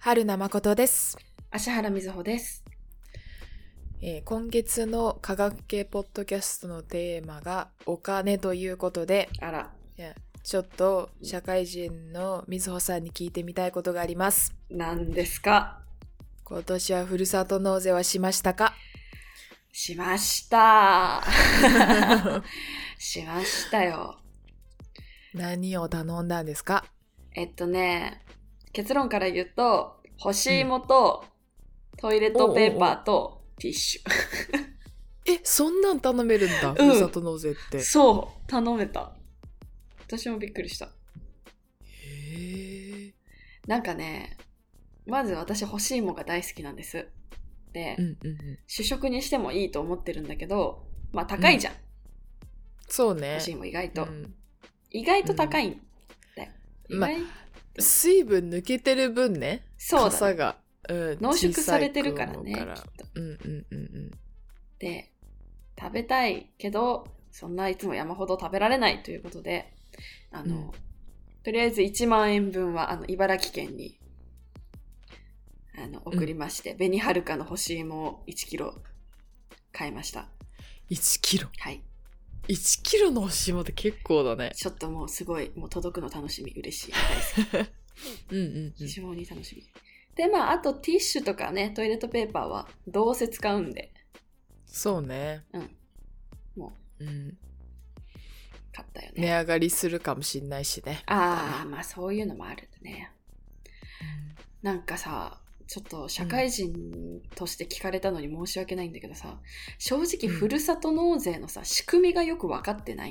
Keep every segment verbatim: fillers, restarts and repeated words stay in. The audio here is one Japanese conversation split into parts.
春名誠です。 芦原瑞穂です、 えー、今月の科学系ポッドキャストのテーマがお金ということで、 あら、 いやちょっと社会人の瑞穂さんに聞いてみたいことがあります。 何ですか？ 今年はふるさと納税はしましたか？ しましたしましたよ。 何を頼んだんですか？ えっとね結論から言うと、干し芋と、うん、トイレットペーパーとティッシュえ、そんなん頼めるんだ、ふるさと納税って。 そう頼めた。私もびっくりした。 へえ。 なんかね、まず私干し芋が大好きなんです。で、 うんうんうん、 主食にしてもいいと思ってるんだけど、まあ高いじゃん、うん、 そうね。 干し芋意外と、うん、意外と高いんだよ、うん、意外、ま水分抜けてる分ね、 そうだね、 傘が、うん、 濃縮されてるからね、 からきっと。うんうんうんうん。 で、食べたいけどそんないつも山ほど食べられないということで、あの、うん、とりあえずいちまんえんぶんはあの茨城県にあの送りまして、うん、紅はるかの干し芋をいちキロ買いました。 いちキロ？ はい。 いちキロの干し芋って結構だね。 ちょっともうすごい、もう届くの楽しみ、嬉しい、大好きうんうん、うん、 非常に楽しみで、まああとティッシュとかね、トイレットペーパーはどうせ使うんで、 そうね、 うん、もう、うん、買ったよね。 値上がりするかもしんないしね。 ああ、まあそういうのもあるね、うん、なんかさ、ちょっと社会人として聞かれたのに申し訳ないんだけどさ、正直ふるさと納税のさ、仕組みがよく分かってない。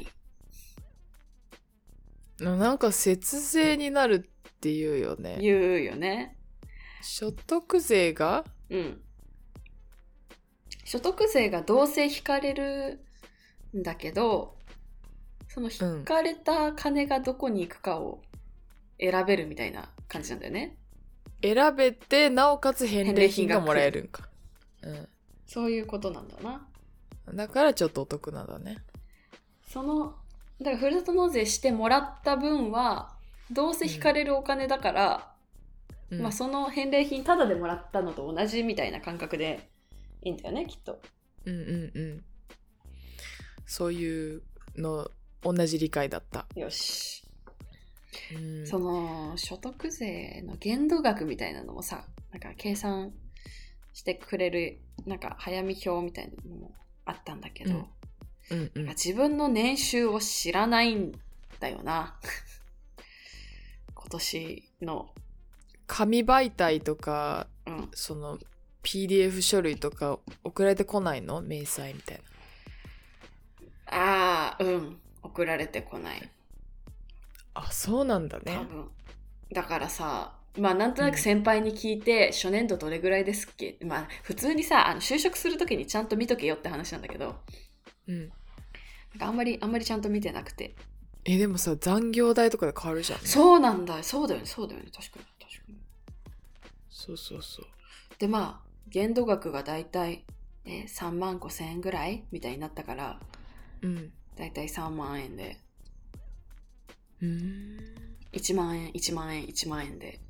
なんか節税になるって言うよね。 言うよね。 所得税が？ うん。所得税がどうせ引かれるんだけど、その引かれた金がどこに行くかを選べるみたいな感じなんだよね。 選べて、なおかつ返礼品がもらえるんか。うん。 そういうことなんだな。 だからちょっとお得なんだね。 その、だからふるさと納税してもらった分は、どうせ引かれるお金だから、うん、まあその返礼品タダでもらったのと同じみたいな感覚でいいんだよね、きっと。 うんうんうん。そういうの、同じ理解だった。 よし。うん、その所得税の限度額みたいなのもさ、なんか計算してくれるなんか早見表みたいなのもあったんだけど、うんうんうん、自分の年収を知らないんだよな今年の紙媒体とか、うん、その ピーディーエフ 書類とか送られてこないの？明細みたいな。ああ、うん送られてこない。 あ、そうなんだね。 多分だからさ、まあなんとなく先輩に聞いて、うん、初年度どれぐらいですっけ、まあ普通にさ、あの就職するときにちゃんと見とけよって話なんだけど、うん、なんかあんまりあんまりちゃんと見てなくて。 え、でもさ、残業代とかで変わるじゃん、ね、 そうなんだ、そうだよね、そうだよね、確かに確かに。 そうそうそう。 で、まあ限度額がだいたい、えー、さんまんごせんえんぐらいみたいになったから、うん、だいたいさんまんえんで、うーん、いちまんえんいちまんえんいちまんえんで。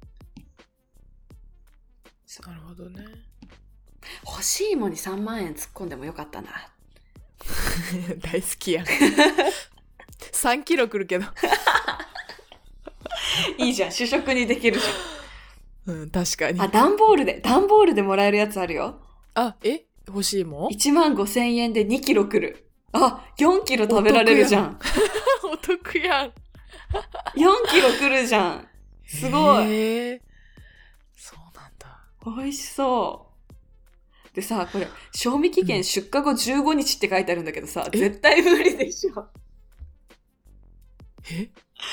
なるほどね。 欲しいもにさんまんえん突っ込んでもよかったな大好きやんさんキロくるけどいいじゃん、主食にできるじゃん。うん、確かに。 あ、段ボールで段ボールでもらえるやつあるよ。 あ、え、欲しいもんいちまんごせんえんでにキロくる。あ、よんキロ食べられるじゃん。 お得やんよんキロくるじゃん。すごい。 へー、そうなんだ。 美味しそう。でさ、これ賞味期限出荷後じゅうごにちって書いてあるんだけどさ、うん、絶対無理でしょ。 え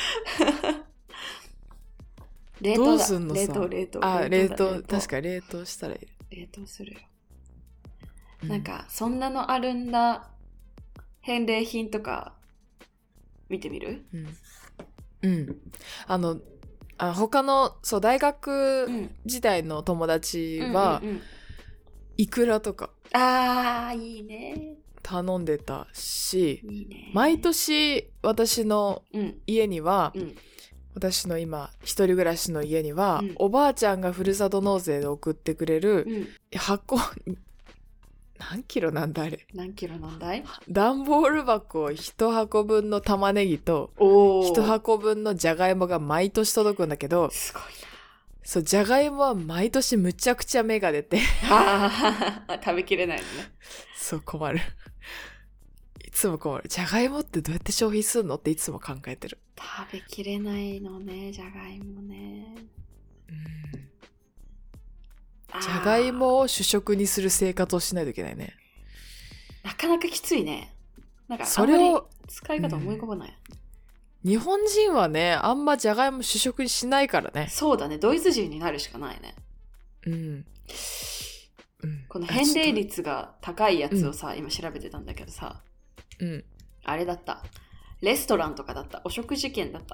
冷凍だ。 どうすんのさ。 冷凍冷凍。 あ、冷凍、冷凍確か冷凍したらいい。 冷凍するよ。うん、なんかそんなのあるんだ。返礼品とか見てみる？ うん。うん。あの、あ他のそう大学時代の友達は、うんうんうんうん、イクラとかあーいいね頼んでたし、 いいね、 毎年私の家には、うんうん、 私の今一人暮らしの家には、 うん、 おばあちゃんがふるさと納税で送ってくれる、 うん、 箱何キロなんだあれ。 何キロなんだい？ 段ボール箱一箱分の玉ねぎと一箱分のじゃがいもが毎年届くんだけど、 すごいな。 そう、じゃがいもは毎年むちゃくちゃ芽が出て食べきれないのね。 そう困る。いつも困る。じゃがいもってどうやって消費するのっていつも考えてる。 食べきれないのね、じゃがいもね。 うん。じゃがいもを主食にする生活をしないといけないね。 なかなかきついね。なんかそれを使い方思い浮かばない、 うん。日本人はね、あんまじゃがいも主食にしないからね。 そうだね、ドイツ人になるしかないね。 うん。 うん、この返礼率が高いやつをさ、うん、今調べてたんだけどさ、 うん、 あれだった。レストランとかだった。お食事券だった。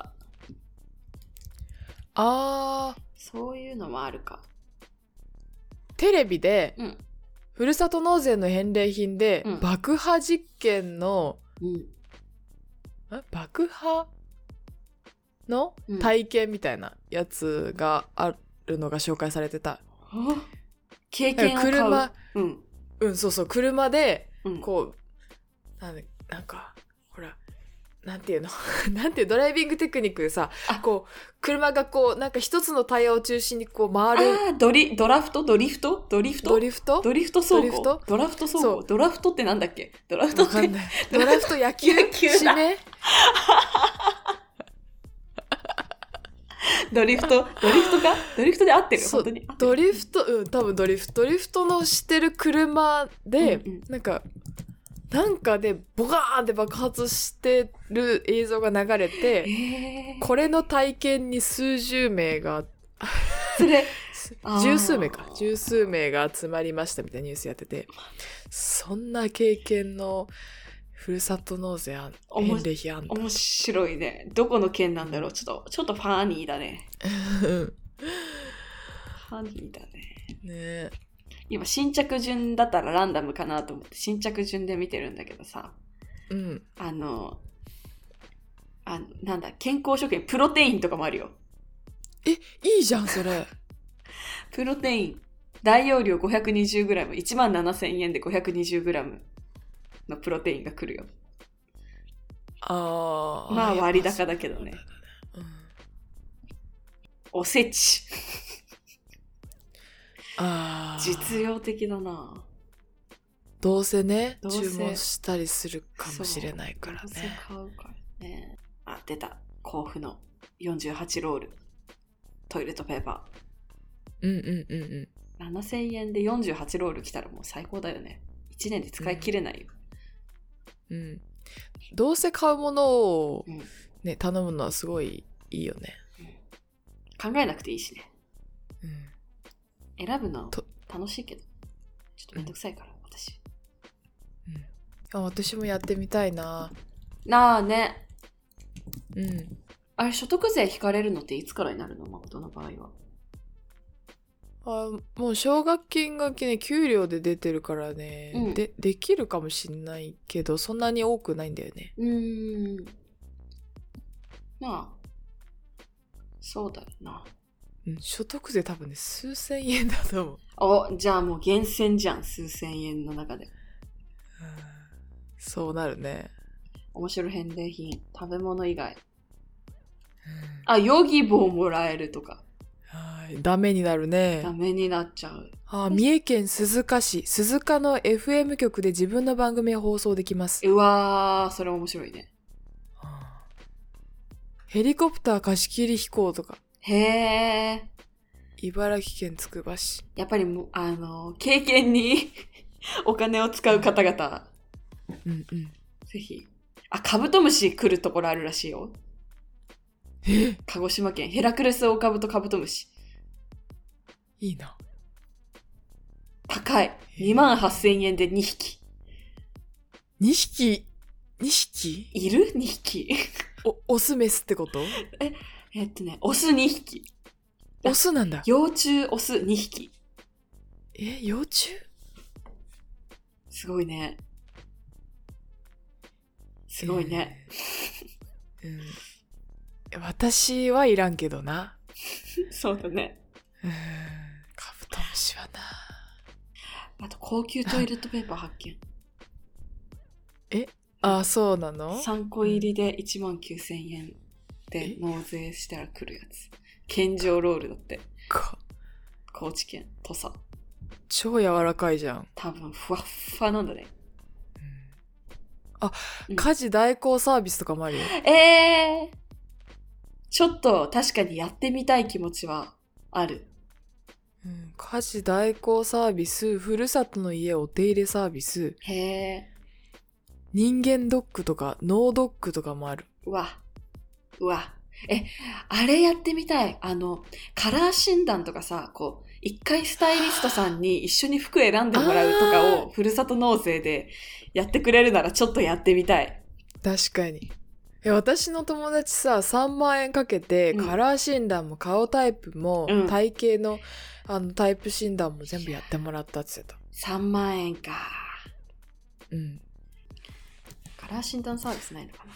あー。 そういうのもあるか。 テレビで、 うん、 ふるさと納税の返礼品で、うん、爆破実験の、 うん、 爆破の体験みたいなやつがあるのが紹介されてた。 うん、経験を買う。 車、 うん、 うん、そうそう、車で、 うん、 こう、なんで、なんか、ほら、なんていうのなんていうドライビングテクニックでさ、こう、車がこう、なんか一つのタイヤを中心にこう回る。 ああ、ドリ、ドラフトドリフトドリフトドリフトドリフト走行ドラフト走行ドラフトってなんだっけドラフトって。 わかんない。ドラフト野球野球だ。ドリフトドリフトかドリフトで合ってる本当にドリフト、うん、多分ドリフトドリフトのしてる車で、うんうん、なんかなんかでボカーンって爆発してる映像が流れて、 えー、 これの体験に数十名がそれ十数名か十数名が集まりましたみたいなニュースやってて、そんな経験のふるさと納税あん返礼品あんだ。 面白いね。どこの県なんだろう。ちょっとちょっとファニーだね。ファニーだね。 ね。 今新着順だったらランダムかなと思って新着順で見てるんだけどさ。 うん。 あのあのなんだ健康食品プロテインとかもあるよ。 え、いいじゃんそれ。 プロテイン大容量 ごひゃくにじゅうグラム いちまんななせんえんで ごひゃくにじゅうグラムのプロテインが来るよ。 あまあ割高だけどね。うん、おせち。 あ実用的だな。 どうせね注文したりするかもしれないからね。 どうせ買うからね。あ、出た。甲府のよんじゅうはちロールトイレットペーパー。うんうんうんうん。 ななせんえんでよんじゅうはちロール来たらもう最高だよね。いちねんで使い切れないよ。 うん。うん、どうせ買うものを、ね、うん、頼むのはすごいいいよね。 うん、考えなくていいしね。 うん、 選ぶの楽しいけどちょっとめんどくさいから、うん、私、 うん、あ、私もやってみたいな。 なあね。 うん。 あれ所得税引かれるのっていつからになるの？誠の場合は。 あ、もう奨学金がね給料で出てるからね、うん、でできるかもしんないけどそんなに多くないんだよね。 うーん。まあそうだよな。 うん、所得税多分ね数千円だと思う。 お、じゃあもう厳選じゃん、数千円の中で。 そうなるね。 面白い返礼品、食べ物以外。あ、ヨギボーもらえるとか。 はい、ダメになるね。 ダメになっちゃう。 あ、三重県鈴鹿市鈴鹿の エフエム 局で自分の番組を放送できます。 うわー、それ面白いね。 はあ、ヘリコプター貸し切り飛行とか。 へー。 茨城県つくば市。 やっぱりもうあの経験にお金を使う方々、 うんうん、 ぜひ。あ、カブトムシ来るところあるらしいよ。 え？ 鹿児島県ヘラクレスオオカブトカブトムシ。 いいな。 高い。にまんはっせんえんでにひき。 にひき？ に 匹いる ?に 匹。 お、オスメスってこと？ え、えっとね、オスにひき。 オスなんだ。 幼虫オスにひき。 え、幼虫？ すごいね。すごいね。 えー、うん。 私はいらんけどな。 そうだね。 うーん、カブトムシはな。 あと高級トイレットペーパー発見。 え、あ、そうなの？ さんこ入りでいちまんきゅうせんえんで納税したら来るやつ。健常ロールだって。 か高知県土佐。 超柔らかいじゃん。 多分ふわっふわなんだね。 あ、 うん、 家事代行サービスとかもあるよ。 えー、ちょっと確かにやってみたい気持ちはある。 うん、家事代行サービス、ふるさとの家お手入れサービス、 へえ。 人間ドックとかノードックとかもある。 うわ。うわ。え、あれやってみたい。あの、カラー診断とかさ、こう、一回スタイリストさんに一緒に服選んでもらうとかをふるさと納税でやってくれるならちょっとやってみたい。 確かに。え、私の友達さ、さんまんえんかけて、 うん、 カラー診断も顔タイプも、 うん、 体型のあのタイプ診断も全部やってもらったって言ってた。 さんまんえんか。 うん。 カラー診断サービスないのかな。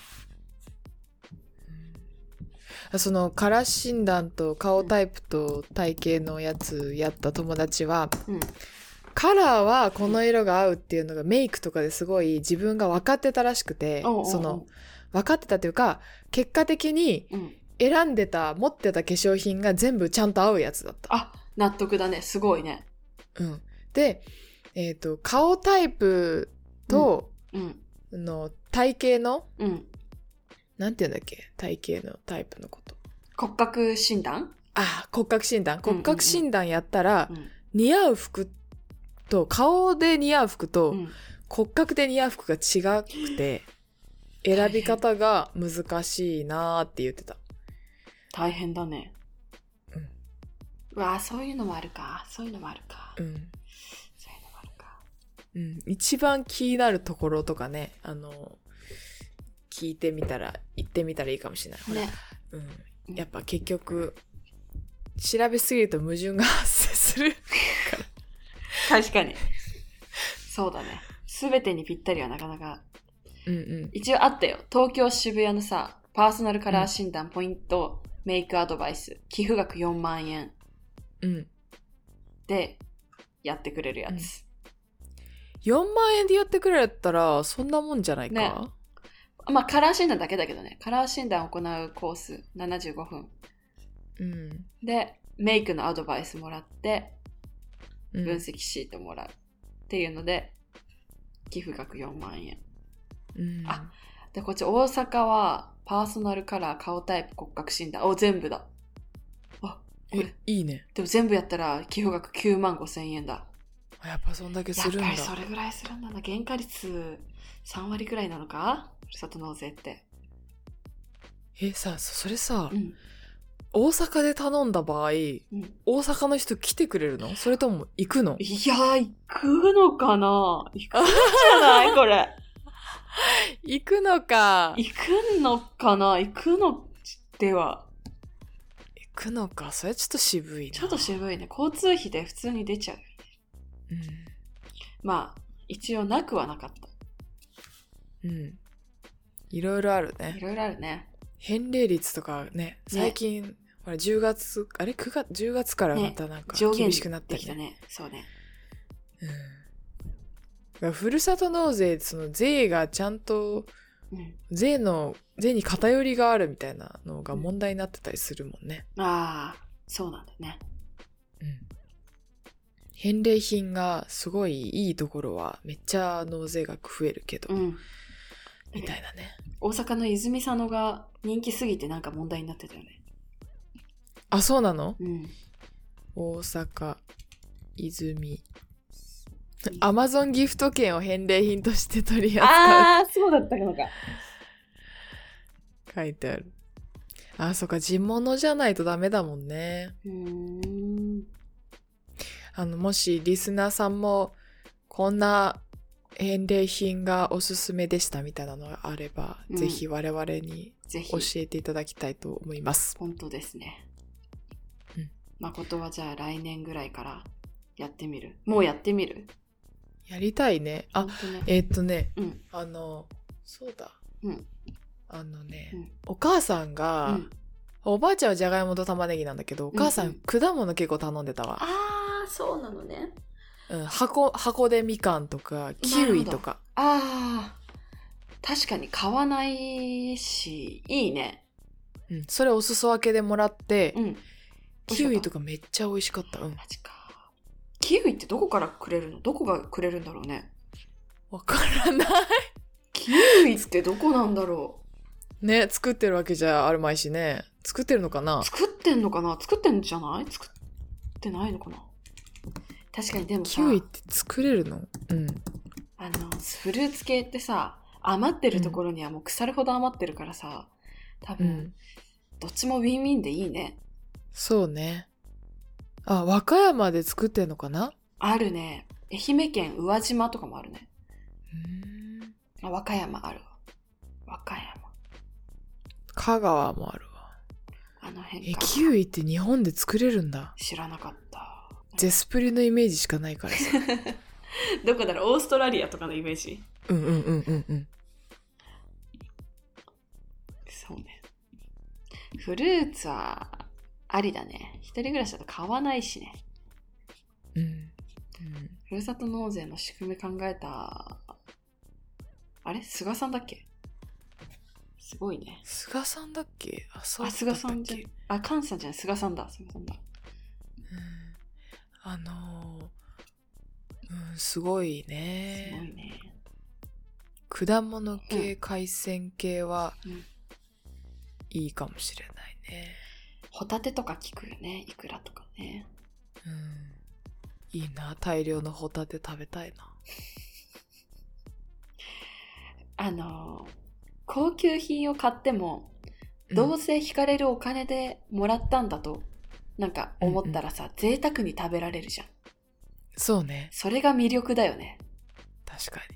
そのカラー診断と顔タイプと体型のやつやった友達は、うん、カラーはこの色が合うっていうのがメイクとかですごい自分が分かってたらしくて、 おうおうおう、 その分かってたというか結果的に選んでた、うん、持ってた化粧品が全部ちゃんと合うやつだった。 あ、納得だね。すごいね。 うん。で、えっと顔タイプと、うんうん、の体型の、うんなんて言うんだっけ、体型のタイプのこと。 骨格診断？ あ、骨格診断。骨格診断やったら、うんうんうん、似合う服と、顔で似合う服と、うん、骨格で似合う服が違くて、選び方が難しいなーって言ってた。 大変だね。うん。うわぁ、そういうのもあるか。そういうのもあるか。うん。そういうのもあるか。 うん。一番気になるところとかね、あの、聞いてみたら、言ってみたらいいかもしれない。ね。うん。やっぱ結局、調べすぎると矛盾が発生するから。 確かに。そうだね。すべてにぴったりはなかなか。 うんうん。 一応あったよ。東京渋谷のさ、パーソナルカラー診断、うん、ポイント、メイクアドバイス、寄付額よんまんえん。うん。で、やってくれるやつ。うん、 よんまんえんでやってくれたら、そんなもんじゃないか、ね。 まあ、カラー診断だけだけどね。カラー診断を行うコースななじゅうごふん。うん。で、メイクのアドバイスもらって、分析シートもらう。うん、っていうので、寄付額よんまんえん。うん。あ、で、こっち大阪は、パーソナルカラー、顔タイプ、骨格診断。お、全部だ。あ、これ。 いいね。 でも全部やったら、寄付額きゅうまんごせんえんだ。 やっぱそんだけするんだ。 やっぱりそれぐらいするんだな。原価率さんわりぐらいなのか？ふるさと納税って。 え、さ、それさ、うん、大阪で頼んだ場合、うん、大阪の人来てくれるの？それとも行くの？ いやー、行くのかな？行くんじゃないこれ。 行くのか。 行くのかな？行くのでは。 行くのか。それちょっと渋いな。 ちょっと渋いね。交通費で普通に出ちゃう。うん。まあ、一応なくはなかった。 うん。いろいろあるね。 いろいろあるね。 返礼率とかね、最近、ね、ほらじゅうがつ、あれくがつ、じゅうがつからまたなんか厳しくなったりね。 ね、ね。そうね。 うん。ふるさと納税、その税がちゃんと、うん、税の、税に偏りがあるみたいなのが問題になってたりするもんね。 うん、ああ、そうなんだね。 うん。返礼品がすごいいいところはめっちゃ納税額増えるけど、うん、みたいなね。 大阪の泉佐野が人気すぎてなんか問題になってたよね。 あ、そうなの？ うん。 大阪泉アマゾンギフト券を返礼品として取り扱う。 ああ、そうだったのか。 書いてある。あ、そっか、地物じゃないとダメだもんね。うーん。あの、もしリスナーさんもこんな返礼品がおすすめでしたみたいなのがあれば、うん、ぜひ我々に教えていただきたいと思います。 本当ですね。うん。誠はじゃあ来年ぐらいからやってみる？もうやってみる？ やりたいね。あ、ね、えー、っとね、うん、あの、そうだ。 うん。 あのね、うん、お母さんが、うん、 おばあちゃんはじゃがいもと玉ねぎなんだけど、お母さん果物結構頼んでたわ。 ああ、そうなのね。 うん、箱、箱でみかんとか、キウイとか。 ああ、確かに買わないし、いいね。 うん、それお裾分けでもらって、 うん、 キウイとかめっちゃ美味しかった。うん。 マジか。キウイってどこからくれるの？どこがくれるんだろうね。 わからない。 キウイってどこなんだろう。ね、作ってるわけじゃあるまいしね。作ってるのかな？ 作ってんのかな？作ってんじゃない？作ってないのかな？確かに。でもさ、 キウイって作れるの？うん。 あの、フルーツ系ってさ、余ってるところにはもう腐るほど余ってるからさ、多分、うん、どっちもウィンウィンでいいね。 そうね。あ、和歌山で作ってんのかな？ あるね。愛媛県宇和島とかもあるね。うーん。あ、和歌山あるわ。和歌山。 香川もあるわ。 あの辺か。 え、キウイって日本で作れるんだ。 知らなかった。 ゼスプリのイメージしかないからさ。 どこだろう？オーストラリアとかのイメージ？ うんうんうんうんうん。 そうね。フルーツはありだね。一人暮らしだと買わないしね。 うん。うん、 ふるさと納税の仕組み考えた、あれ？菅さんだっけ？すごいね。 菅さんだっけ？あ、そうだっけ？あ、菅さんじゃん。あ、菅さんじゃん。菅さんだ。菅さんだ。 うん。あのー、うん、すごいね。 すごいね。 果物系、うん、海鮮系は、 うん、 いいかもしれないね。 ホタテとか効くよね。イクラとかね。 うん。いいな。大量のホタテ食べたいな。 あのー、高級品を買っても、どうせ引かれるお金でもらったんだと、なんか思ったらさ、うんうん、贅沢に食べられるじゃん。 そうね。 それが魅力だよね。 確かに。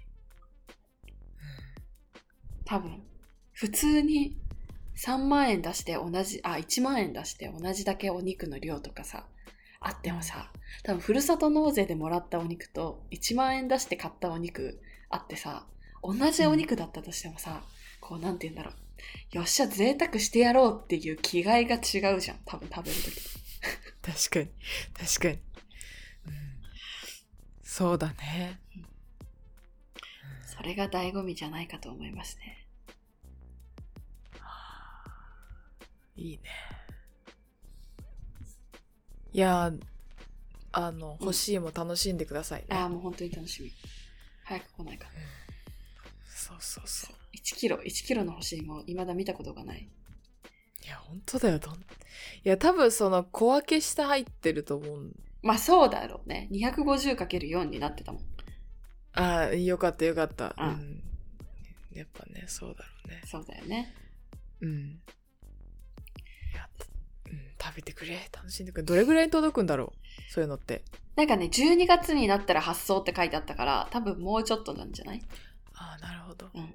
うん、多分、普通にさんまんえん出して同じ、あ、いちまんえん出して同じだけお肉の量とかさ、あってもさ、多分ふるさと納税でもらったお肉といちまんえん出して買ったお肉あってさ、同じお肉だったとしてもさ、うん、こうなんて言うんだろう。よっしゃ、贅沢してやろうっていう気概が違うじゃん。多分食べるとき。 確かに。確かに。うん、そうだね、うん。 それが醍醐味じゃないかと思いますね。 いいね。いや、あの、欲しいも楽しんでくださいね。 うん、ああ、もう本当に楽しみ。早く来ないかな。うん、 そうそうそう。 いちキロ、いちキロの欲しいも未だ見たことがない。 いや、本当だよ。どんいや、多分その小分けして入ってると思う。 まあそうだろうね。にひゃくごじゅうかけるよん になってたもん。 ああ、よかったよかった。うん。うん、やっぱね、そうだろうね。 そうだよね。 うん。やうん、食べてくれ。楽しんでくれ。どれぐらいに届くんだろう？そういうのって。 なんかね、じゅうにがつになったら発送って書いてあったから、多分もうちょっとなんじゃない？ ああ、なるほど。 うん。い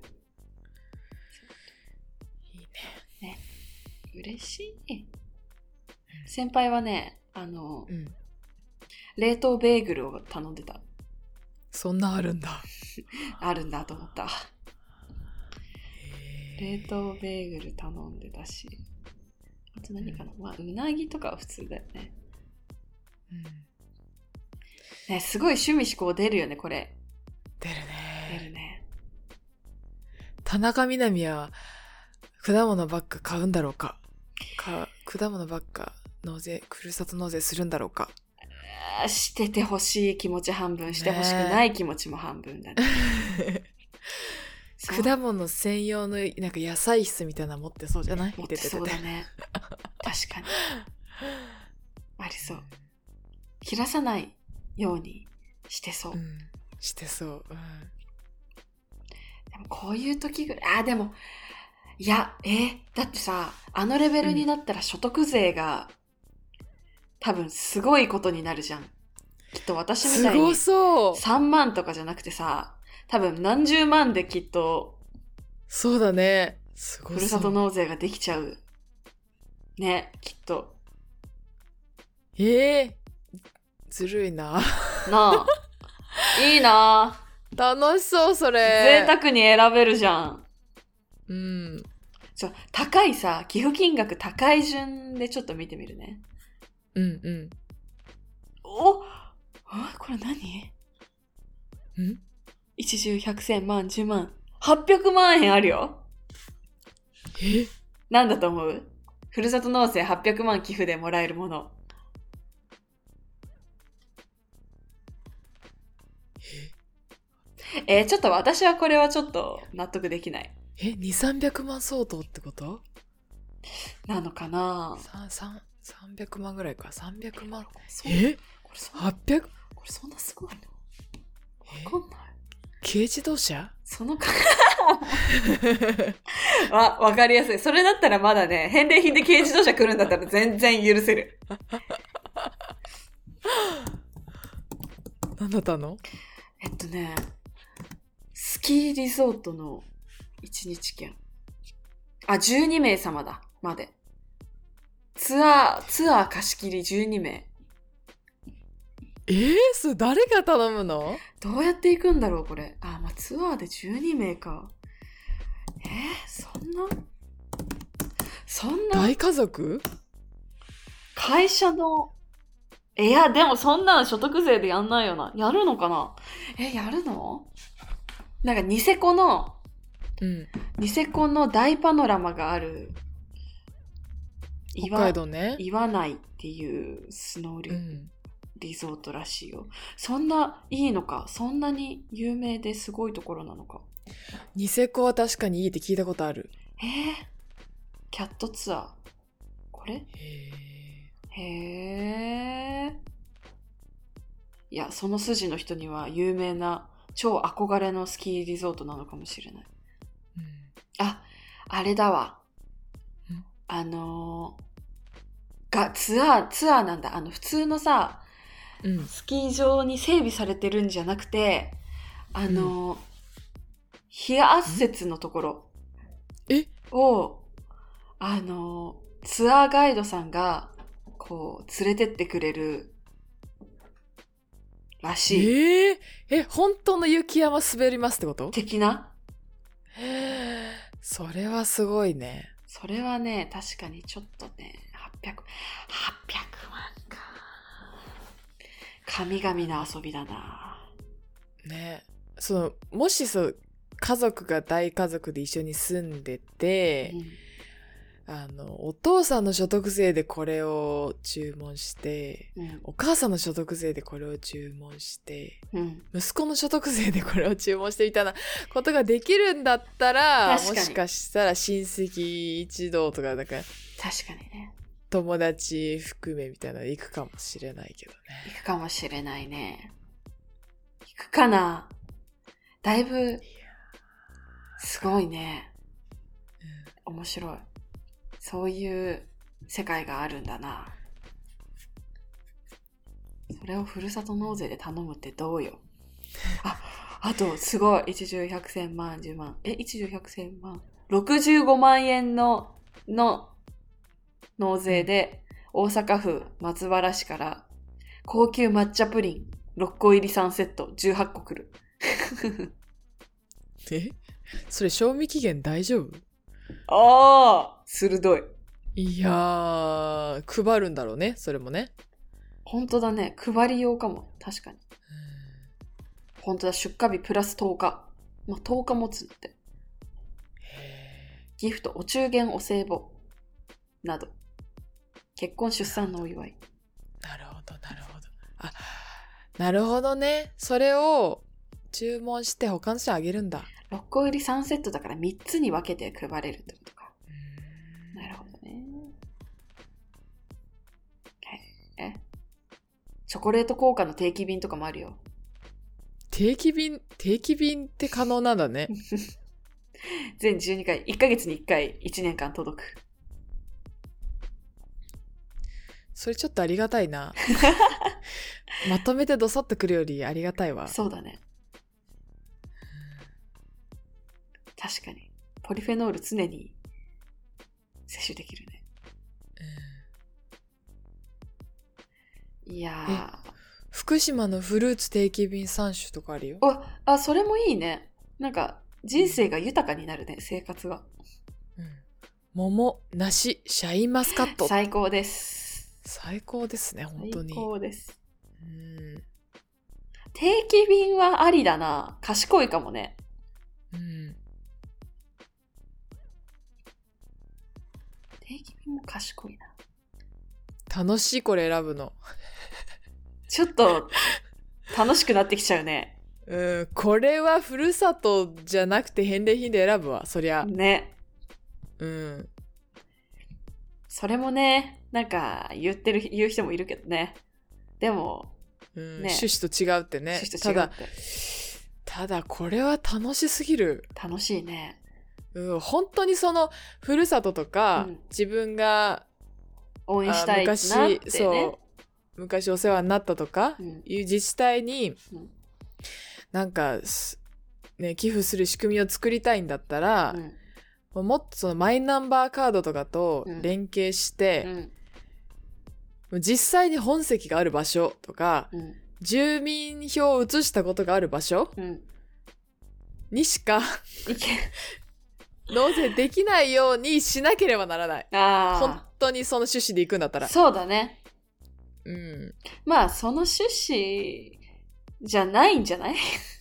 いね。 ね。嬉しい。先輩はね、あの、うん、冷凍ベーグルを頼んでた。 そんなあるんだ。 あるんだと思った。冷凍ベーグル頼んでたし。あと何かな、うん、まあ、うなぎとかは普通だよね。うん。ね、すごい趣味思考出るよね、これ。 出るね。 出るね。 田中みな実は果物ばっか買うんだろうか。か果物ばっか納税、ふるさと納税するんだろうか。 しててほしい気持ち半分、してほしくない気持ちも半分だね。 果物専用のなんか野菜室みたいなの持ってそうじゃない？ 持ってそうだね。確かに。ありそう。切らさないようにしてそう。うん、 してそう。うん、 でもこういう時ぐらい、あ、でも、いや、え、だってさ、あのレベルになったら所得税が、うん、多分すごいことになるじゃん。きっと私みたいにさんまんとかじゃなくてさ、多分何十万できっと、 そうだね。すごい。 ふるさと納税ができちゃう。ね、きっと。 ええー、ずるいな。 なあ。いいな。 楽しそう、それ。 贅沢に選べるじゃん。 うん。 ちょ高いさ、寄付金額高い順でちょっと見てみるね。 うんうん。 おあ、これ何？ ん？ 一十百千万十万はっぴゃくまん円あるよ。 え？ なんだと思う？ふるさと納税はっぴゃくまん寄付でもらえるもの。えー、ちょっと私はこれはちょっと納得できない。 え、にせんさんびゃくまん相当ってこと？ なのかな？ さんびゃくまんぐらいか。さんびゃくまん。え？これはっぴゃく？ これそんなすごいの？わかんない。 軽自動車？ そのかわ、わかりやすい。それだったらまだね、返礼品で軽自動車来るんだったら全然許せる。 何だったの？ えっとね、スキーリゾートのいちにち券。あ、じゅうにめい様だ。まで。ツアー、ツアー貸し切りじゅうにめい。 えー、それ誰が頼むの？ どうやって行くんだろうこれ。あ、まあ、ツアーでじゅうにめいか。えー、そんなそんな大家族？ 会社のいや、でもそんなの所得税でやんないよな。やるのかな？え、やるの？なんかニセコの、 うん。 ニセコの大パノラマがある、 北海道ね。 岩内っていうスノーリ、 うん、 リゾートらしいよ。そんないいのか？そんなに有名ですごいところなのか？ ニセコは確かにいいって聞いたことある。 えー、キャットツアー。これ？ へー。へー。いや、その筋の人には有名な超憧れのスキーリゾートなのかもしれない。 うん、 あ、あれだわ。あのー、が、ツアー、ツアーなんだ。あの、普通のさ、うん、スキー場に整備されてるんじゃなくて、あのー、うん、冷圧雪のところを、あのー、ツアーガイドさんが、こう、連れてってくれるらしい。 えー、え、本当の雪山滑りますってこと？ 的な？ へー、それはすごいね。 それはね、確かにちょっとね、はっぴゃく、はっぴゃくまんか。神々の遊びだな。 ね、その、もしそう、家族が大家族で一緒に住んでて、うん、あの、お父さんの所得税でこれを注文して、うん、お母さんの所得税でこれを注文して、うん、息子の所得税でこれを注文してみたいなことができるんだったら、もしかしたら親戚一同とか、だから確かにね、 友達含めみたいなの行くかもしれないけどね。 行くかもしれないね。行くかな。だいぶすごいね、うん、面白い。そういう世界があるんだな。それをふるさと納税で頼むってどうよ。あ、あとすごい。一十百千万十万。え、一十百千万。ろくじゅうごまんえんの、の納税で大阪府松原市から高級抹茶プリンろっこ入りさんセットじゅうはっこ来る。 え？それ賞味期限大丈夫？ ああ、鋭い。 いやー、配るんだろうね、それもね。 本当だね、配り用かも。確かに。本当だ、出荷日プラスとおか。まあ、とおか持つって。ギフト、お中元、お歳暮など。結婚、出産のお祝い。 なるほど、なるほど。あ、なるほどね。それを注文して他の人にあげるんだ。 ろっこ入りさんセットだからみっつに分けて配れるってことか。なるほどね。え、チョコレート効果の定期便とかもあるよ。 定期便、定期便って可能なんだね。 全じゅうにかい、いっかげつにいっかい、いちねんかん届く。 それちょっとありがたいな。まとめてどさっとくるよりありがたいわ。 そうだね。確かに。ポリフェノール常に摂取できるね。うん、いやー。 福島のフルーツ定期便さん種とかあるよ。 あ、あ、それもいいね。なんか人生が豊かになるね、生活が。 うん。 桃、梨、シャインマスカット。 最高です。 最高ですね、本当に。 最高です。 うん。 定期便はありだな。賢いかもね。 うん。 定期便も賢いな。 楽しい、これ選ぶの。 ちょっと楽しくなってきちゃうね。 うん、これはふるさとじゃなくて返礼品で選ぶわ、そりゃ。 ね。 うん。 それもね、なんか言ってる、言う人もいるけどね。でも、 うん、ね、趣旨と違うってね。趣旨と違うって。ただ、ただこれは楽しすぎる。 楽しいね。 うん、本当にそのふるさととか、うん、自分が応援したいなってね。 昔、そう、昔お世話になったとかいう自治体に、うん、なんか、ね、寄付する仕組みを作りたいんだったら、うん、もっとそのマイナンバーカードとかと連携して、うん、実際に本籍がある場所とか、うん、住民票を移したことがある場所、うん、にしか納税できないようにしなければならない。あ、本当にその趣旨で行くんだったら。 そうだね。 うん。 まあその趣旨じゃないんじゃない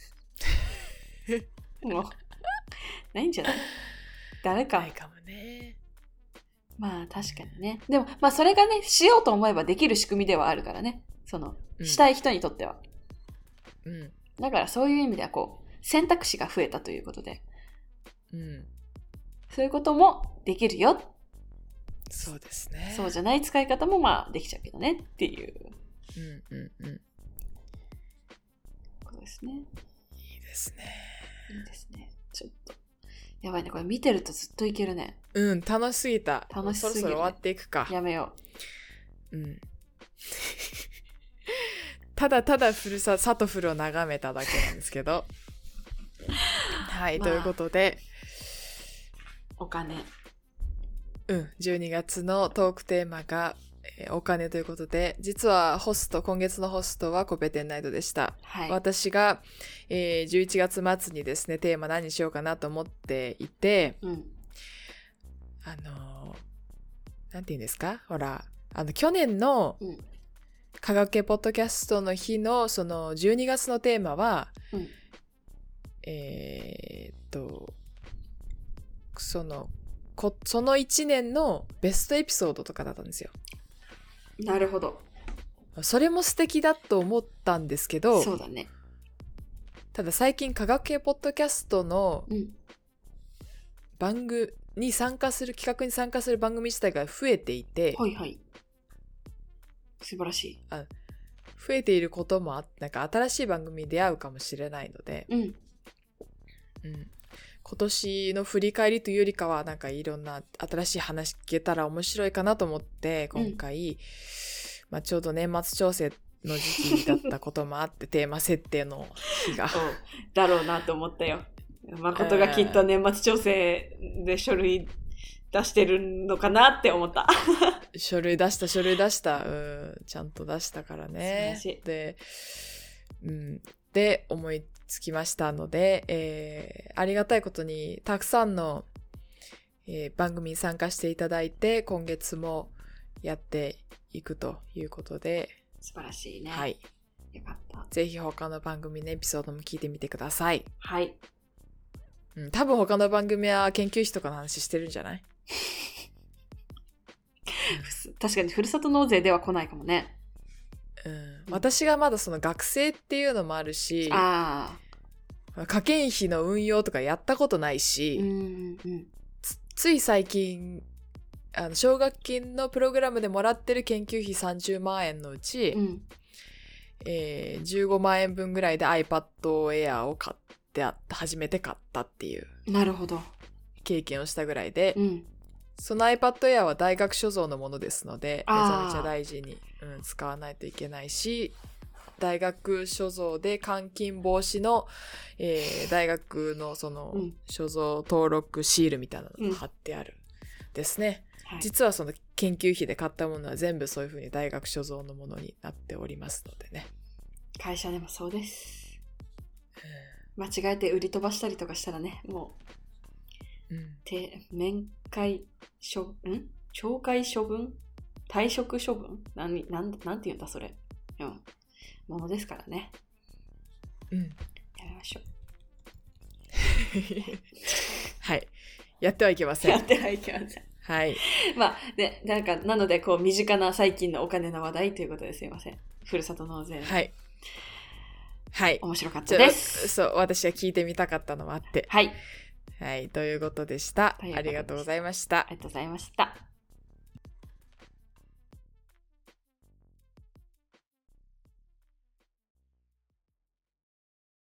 もうないんじゃない？誰か。 ないかもね。 まあ確かにね。でもまあそれがね、しようと思えばできる仕組みではあるからね。その、うん、したい人にとっては。うん。だからそういう意味ではこう選択肢が増えたということで。うん。そういうこともできるよ。 そうですね。 そうじゃない使い方もまあできちゃうけどねっていう。 うんうんうん。 ことですね。 いいですね。 いいですね。ちょっと。やばいね。これ見てるとずっといけるね。 うん、楽しすぎた。 楽しすぎる、ね。 そろそろ終わっていくか。 やめよう。うん。ただただふるさ、サトフルを眺めただけなんですけど。はい、まあ、ということで。 お金。 うん、じゅうにがつのトークテーマが、えー、お金ということで、実はホスト、今月のホストはコペテンナイトでした。はい、私が、えー、じゅういちがつ末にですね、テーマ何にしようかなと思っていて、うん、あのー、なんて言うんですか？ほら、あの、去年の科学系ポッドキャストの日の、そのじゅうにがつのテーマは、うん、えー、っと、その、こそのいちねんのベストエピソードとかだったんですよ。 なるほど。 それも素敵だと思ったんですけど、 そうだね。 ただ最近科学系ポッドキャストの番組に参加する、企画に参加する番組自体が増えていて、 はいはい。素晴らしい。 あ、増えていることもあって、なんか新しい番組に出会うかもしれないので、うん。うん。今年の振り返りというよりかはなんかいろんな新しい話聞けたら面白いかなと思って今回、うん、まあ、ちょうど年末調整の時期だったこともあってテーマ設定の日がだろうなと思ったよ。誠がきっと年末調整で書類出してるのかなって思った書類出した書類出した、うん、ちゃんと出したからね。で、うん、で思いつきましたので、えー、ありがたいことにたくさんの、えー、番組に参加していただいて今月もやっていくということで、 素晴らしいね。 はい。 よかった。 ぜひ他の番組のエピソードも聞いてみてください。 はい。 うん、多分他の番組は研究費とかの話してるんじゃない？ 確かにふるさと納税では来ないかもね。 うん、私がまだその学生っていうのもあるし、あ家計費の運用とかやったことないし、うんうん、つ, つい最近あの奨学金のプログラムでもらってる研究費さんじゅうまんえんのうち、うんえー、じゅうごまんえんぶんぐらいで iPad Air を買って初めて買ったっていうなるほど経験をしたぐらいで、うん、その iPad Air は大学所蔵のものですのでめちゃめちゃ大事に、うん、使わないといけないし、大学所蔵で監禁防止の、えー、大学のその、うん、所蔵登録シールみたいなのが貼ってあるですね、うんはい、実はその研究費で買ったものは全部そういう風に大学所蔵のものになっておりますのでね。 会社でもそうです、うん、間違えて売り飛ばしたりとかしたらねもううん、 て面会処ん懲戒処分退職処分なん、なん、なんて言うんだそれ。うん。ものですからね。 うん。 やめましょう。 はい。やってはいけません。 やってはいけません。 はい。 まあ、ね、なんか、なので、こう、身近な最近のお金の話題ということですいません。ふるさと納税。 はい。はい。 面白かったです。 そう、私は聞いてみたかったのもあって。 はい。 はい。ということでした。ありがとうございました。 ありがとうございました。